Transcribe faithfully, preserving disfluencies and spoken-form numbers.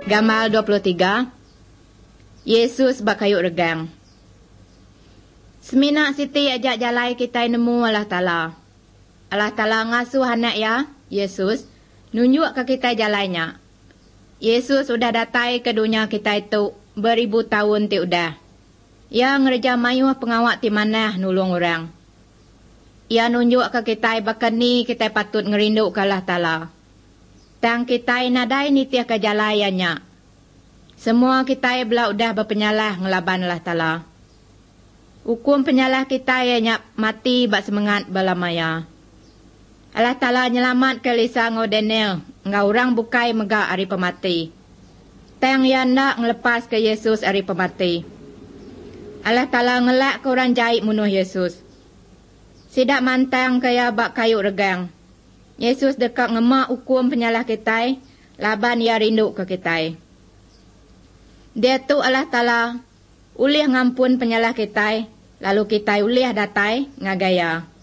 Gambar dua puluh tiga. Yesus bakayuk regang. Semina Siti ajak jalai kita nemu Allah Ta'ala. Allah Ta'ala ngasuh anak ya, Yesus, nunjuk ke kita jalannya. Yesus sudah datai ke dunia kita itu beribu tahun ti udah. Ia ngerja mayuh pengawak ti manah nulung orang. Ia nunjuk ke kita bahkan ni kita patut ngerindu ke Allah Ta'ala. Tang kita nadai nitiah ke jalayannya. Semua kita belah udah berpenyalah ngelaban Allah Ta'ala. Hukum penyalah kita ianya mati bak semangat balamaya. Allah Ta'ala nyelamat ke Lisa ngodenel, ngau orang bukai megak hari pemati. Tang yang nak ngelepas ke Yesus hari pemati. Allah Ta'ala ngelak ke orang jahit munuh Yesus. Sidak mantang kaya bak kayu regang. Yesus dekat ngemak hukum penyalah kita, laban ia rindu ke kita. Dia tu Allah Ta'ala ulih ngampun penyalah kita, lalu kita ulih datai ngagaya.